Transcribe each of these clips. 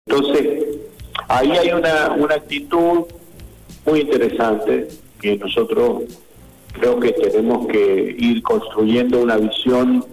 Entonces, ahí hay una actitud muy interesante que nosotros creo que tenemos que ir construyendo una visión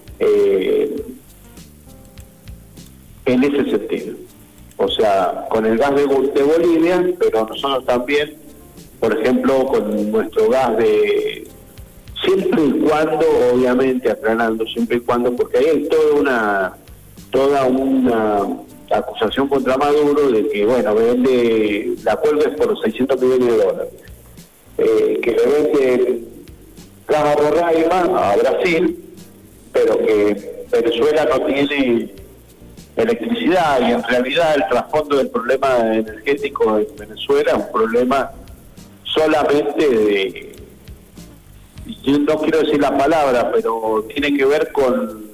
en ese sentido. O sea, con el gas de Bolivia, pero nosotros también, por ejemplo, con nuestro gas siempre y cuando, obviamente, aclarando, siempre y cuando, porque ahí hay toda una acusación contra Maduro de que, bueno, vende la cuelga por los $600 millones, que le vende gas a Roraima, a Brasil, pero que Venezuela no tiene electricidad, y en realidad el trasfondo del problema energético en Venezuela es un problema solamente yo no quiero decir la palabra, pero tiene que ver con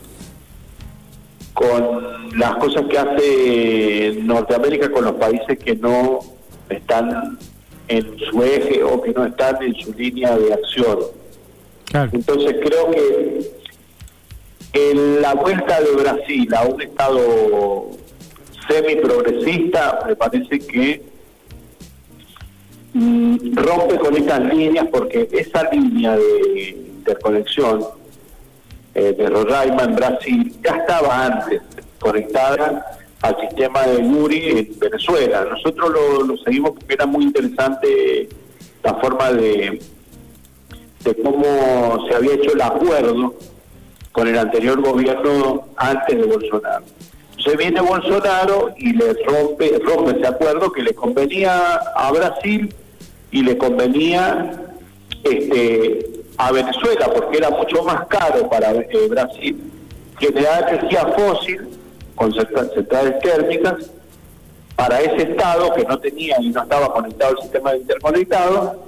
las cosas que hace Norteamérica con los países que no están en su eje o que no están en su línea de acción. Claro. Entonces creo que en la vuelta de Brasil a un estado semi-progresista me parece que rompe con estas líneas, porque esa línea de interconexión de Roraima en Brasil ya estaba antes conectada al sistema de Yuri en Venezuela. Nosotros lo seguimos porque era muy interesante la forma de cómo se había hecho el acuerdo con el anterior gobierno antes de Bolsonaro. Se viene Bolsonaro y le rompe ese acuerdo que le convenía a Brasil y le convenía a Venezuela, porque era mucho más caro para Brasil generar energía fósil con centrales térmicas para ese estado que no tenía y no estaba conectado al sistema interconectado,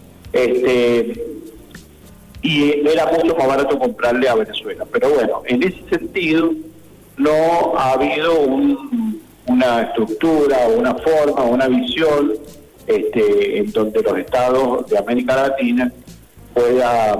y era mucho más barato comprarle a Venezuela. Pero bueno, en ese sentido no ha habido una estructura, una forma, una visión en donde los estados de América Latina pueda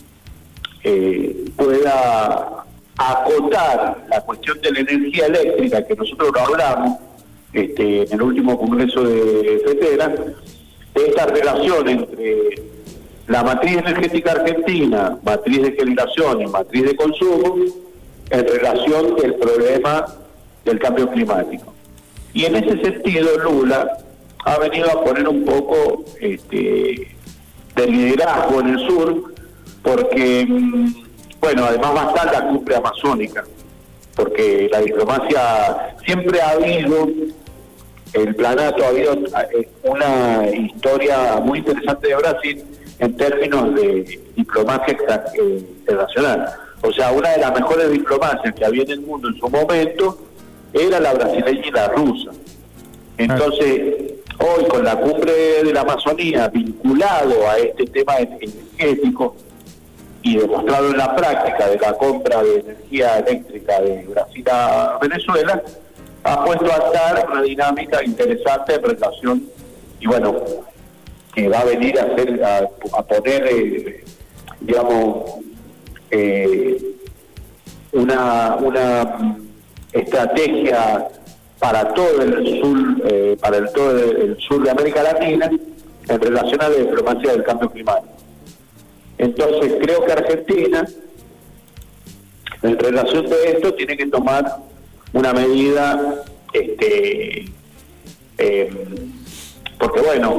acotar la cuestión de la energía eléctrica, que nosotros lo hablamos en el último congreso de FETERA, de esta relación entre la matriz energética argentina, matriz de generación y matriz de consumo, en relación del problema del cambio climático. Y en ese sentido Lula ha venido a poner un poco de liderazgo en el sur, porque, bueno, además va a estar la cumbre amazónica, porque la diplomacia siempre ha habido, el planato ha habido una historia muy interesante de Brasil en términos de diplomacia internacional. O sea, una de las mejores diplomacias que había en el mundo en su momento era la brasileña y la rusa. Entonces, hoy con la cumbre de la Amazonía vinculado a este tema energético y demostrado en la práctica de la compra de energía eléctrica de Brasil a Venezuela, ha puesto a estar una dinámica interesante en relación, y bueno, que va a venir a poner, digamos, una estrategia para todo el sur, todo el sur de América Latina en relación a la diplomacia del cambio climático. Entonces creo que Argentina, en relación de esto, tiene que tomar una medida, porque bueno,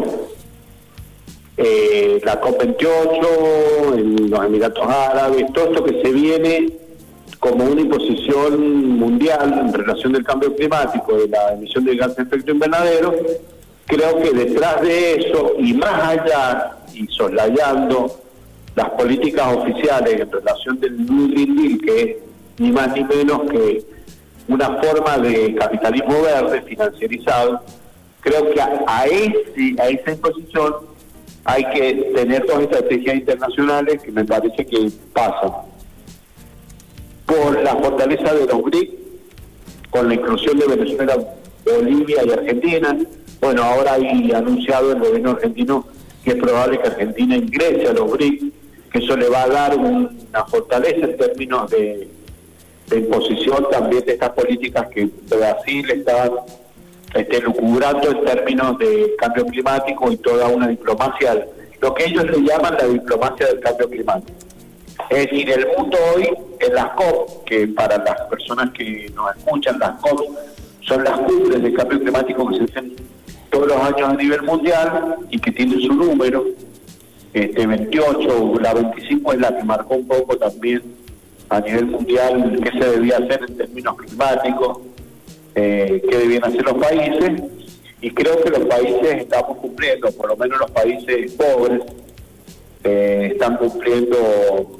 la COP28, en los Emiratos Árabes, todo esto que se viene como una imposición mundial en relación del cambio climático, de la emisión de gases de efecto invernadero, creo que detrás de eso, y más allá, y soslayando las políticas oficiales en relación del New Green Deal, que es ni más ni menos que una forma de capitalismo verde financierizado, creo que a esa imposición hay que tener dos estrategias internacionales que me parece que pasan por la fortaleza de los BRIC, con la inclusión de Venezuela, Bolivia y Argentina. Bueno, ahora hay anunciado el gobierno argentino que es probable que Argentina ingrese a los BRIC, que eso le va a dar una fortaleza en términos de de imposición también de estas políticas que Brasil está lucubrando en términos de cambio climático y toda una diplomacia, lo que ellos le llaman la diplomacia del cambio climático. Es decir, el mundo hoy en las COP, que para las personas que nos escuchan, las COP son las cumbres de cambio climático que se hacen todos los años a nivel mundial y que tienen su número, 28, la 25 es la que marcó un poco también a nivel mundial qué se debía hacer en términos climáticos, qué debían hacer los países, y creo que los países estamos cumpliendo, por lo menos los países pobres están cumpliendo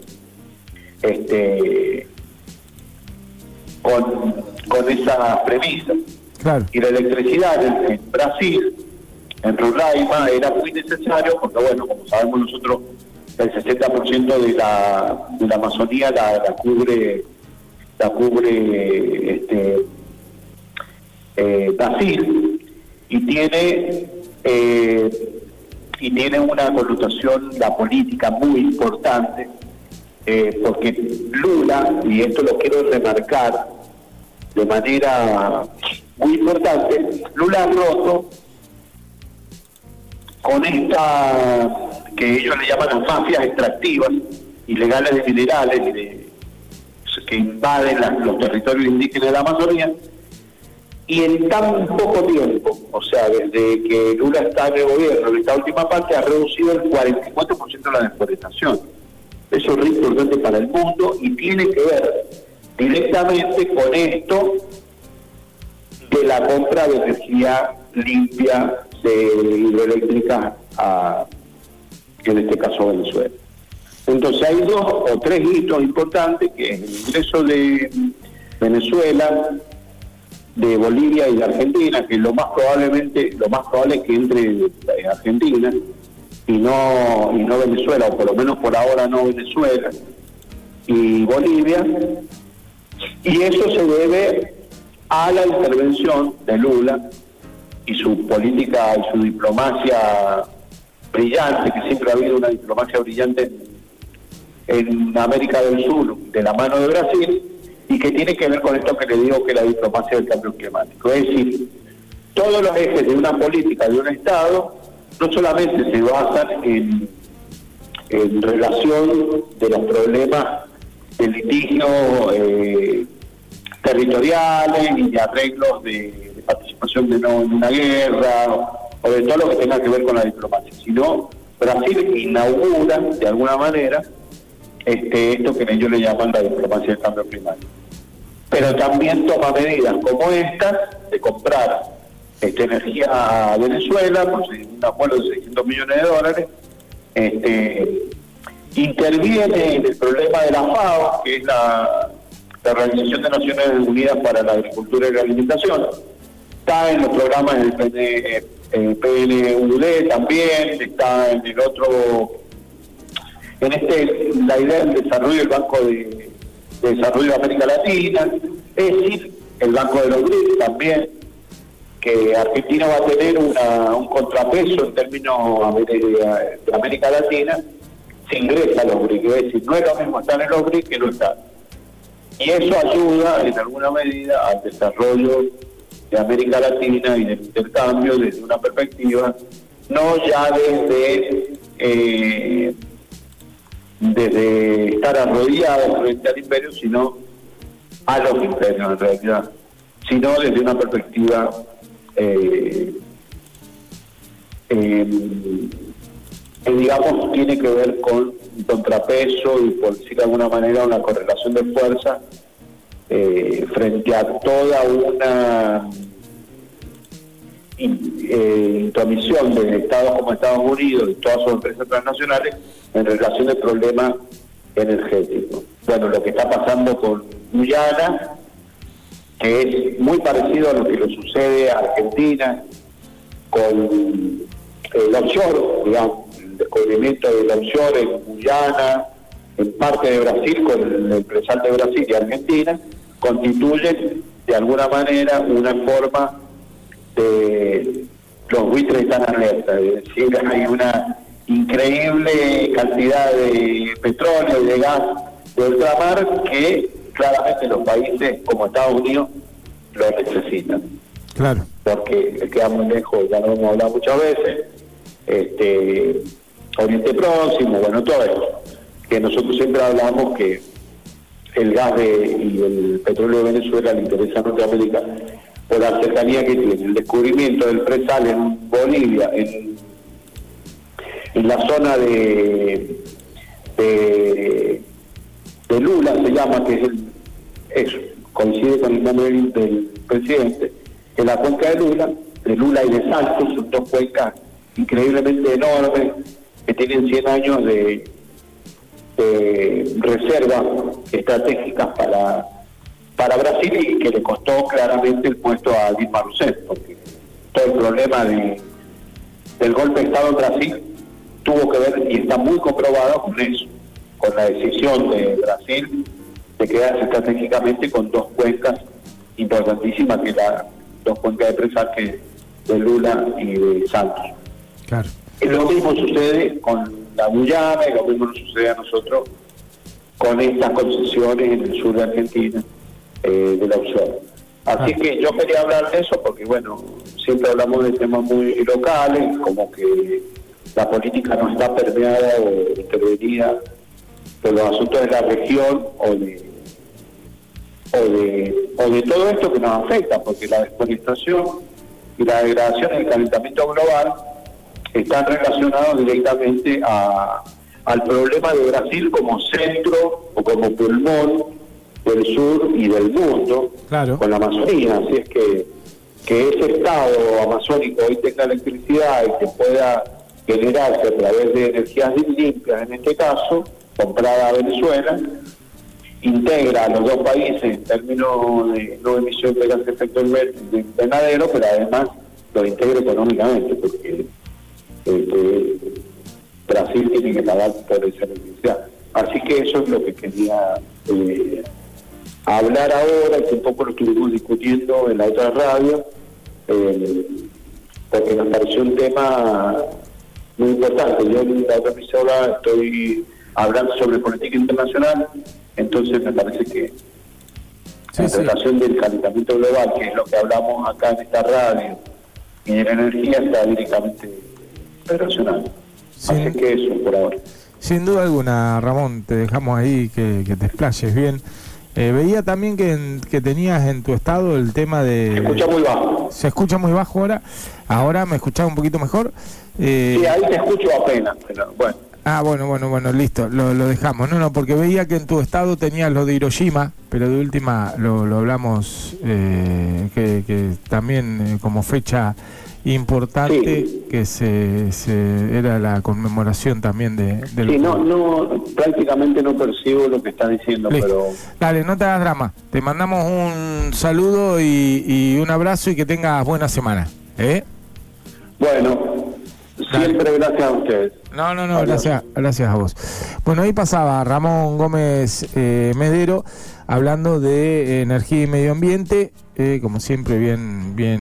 con esa premisa. Claro. Y la electricidad en Brasil, en Roraima, era muy necesario porque, bueno, como sabemos nosotros, el 60% de la Amazonía la cubre Brasil, y tiene una connotación la política muy importante, porque Lula, y esto lo quiero remarcar de manera muy importante, Lula ha roto con esta que ellos le llaman las mafias extractivas ilegales de minerales que invaden los territorios indígenas de la Amazonía, y en tan poco tiempo, o sea, desde que Lula está en el gobierno, en esta última parte, ha reducido el 44% de la deforestación. Eso es re importante para el mundo y tiene que ver directamente con esto de la compra de energía limpia de hidroeléctrica en este caso Venezuela. Entonces hay 2 o 3 hitos importantes, que es el ingreso de Venezuela, de Bolivia y de Argentina, que lo más probable es que entre Argentina y no Venezuela, o por lo menos por ahora no Venezuela y Bolivia, y eso se debe a la intervención de Lula y su política y su diplomacia brillante, que siempre ha habido una diplomacia brillante en América del Sur, de la mano de Brasil, y que tiene que ver con esto que le digo, que es la diplomacia del cambio climático. Es decir, todos los ejes de una política de un Estado no solamente se basan en relación de los problemas de litigio territoriales y de arreglos de participación en una guerra, o de todo lo que tenga que ver con la diplomacia, sino Brasil inaugura de alguna manera esto que ellos le llaman la diplomacia del cambio climático. Pero también toma medidas como estas de comprar energía a Venezuela por un acuerdo de $600 millones, interviene en el problema de la FAO, que es la Organización de Naciones Unidas para la Agricultura y la Alimentación, está en los programas del PNUD también, está en el otro, la idea del desarrollo del Banco de Desarrollo de América Latina, es decir, el Banco de los BRICS también, que Argentina va a tener un contrapeso en términos de América Latina si ingresa a los BRICS, es decir, no es lo mismo estar en los BRICS que no estar. Y eso ayuda en alguna medida al desarrollo de América Latina y del intercambio desde una perspectiva, no ya desde estar arrodillados frente al imperio, sino a los imperios en realidad, sino desde una perspectiva que digamos tiene que ver con un contrapeso y, por decir de alguna manera, una correlación de fuerza frente a toda una intromisión de estados como Estados Unidos y todas sus empresas transnacionales en relación al problema energético. Bueno, lo que está pasando con Guyana, que es muy parecido a lo que le sucede a Argentina con el offshore, digamos, el descubrimiento del offshore en Guyana, en parte de Brasil, con el presal de Brasil y Argentina, constituyen de alguna manera una forma de los buitres están alerta, es decir, hay una increíble cantidad de petróleo y de gas de ultramar que claramente los países como Estados Unidos lo necesitan. Claro. Porque queda muy lejos, ya lo hemos hablado muchas veces, Oriente Próximo, bueno, todo eso. Que nosotros siempre hablamos que el gas y el petróleo de Venezuela le interesa a Norteamérica por la cercanía que tiene. El descubrimiento del presal en Bolivia, en la zona de Lula, se llama, que es coincide con el nombre del presidente, en la cuenca de Lula y de Santos, son dos cuencas increíblemente enormes, que tienen 100 años de reservas estratégicas para Brasil, y que le costó claramente el puesto a Dilma Rousseff, porque todo el problema del golpe de Estado en Brasil tuvo que ver, y está muy comprobado, con eso, con la decisión de Brasil de quedarse estratégicamente con dos cuencas importantísimas, que dos cuencas de presal, que de Lula y de Santos. Claro. Lo mismo sucede con la Guyana, y lo mismo nos sucede a nosotros con estas concesiones en el sur de Argentina, de la opción. Así que yo quería hablar de eso porque, bueno, siempre hablamos de temas muy locales, como que la política no está permeada o intervenida por los asuntos de la región o de todo esto que nos afecta, porque la desforestación y la degradación y el calentamiento global están relacionados directamente al problema de Brasil como centro o como pulmón del sur y del mundo, claro, con la Amazonía. Así es que ese estado amazónico hoy tenga electricidad y que pueda generarse a través de energías limpias, en este caso, comprada a Venezuela, integra a los dos países en términos de no emisión de gases de efecto invernadero, pero además lo integra económicamente, porque Brasil tiene que pagar por esa electricidad. Así que eso es lo que quería hablar ahora, que un poco lo estuvimos discutiendo en la otra radio, porque nos pareció un tema muy importante. Yo en la otra emisora estoy hablando sobre política internacional, entonces me parece que la relación del calentamiento global, que es lo que hablamos acá en esta radio, y de la energía, está directamente relacionado. Así que eso por ahora. Sin duda alguna, Ramón, te dejamos ahí que te explayes bien. Veía también que tenías en tu estado el tema de... Se escucha muy bajo. ¿Se escucha muy bajo ahora? ¿Ahora me escuchás un poquito mejor? Sí, ahí te escucho apenas, pero bueno. Ah, bueno, listo, lo dejamos. No, porque veía que en tu estado tenías lo de Hiroshima, pero de última lo hablamos, que también como fecha importante, sí, que era la conmemoración también del... Sí, no, prácticamente no percibo lo que estás diciendo, listo, pero... Dale, no te hagas drama. Te mandamos un saludo y un abrazo, y que tengas buena semana. Bueno, siempre gracias a ustedes. No, gracias a vos. Bueno, ahí pasaba Ramón Gómez Medero hablando de energía y medio ambiente, como siempre bien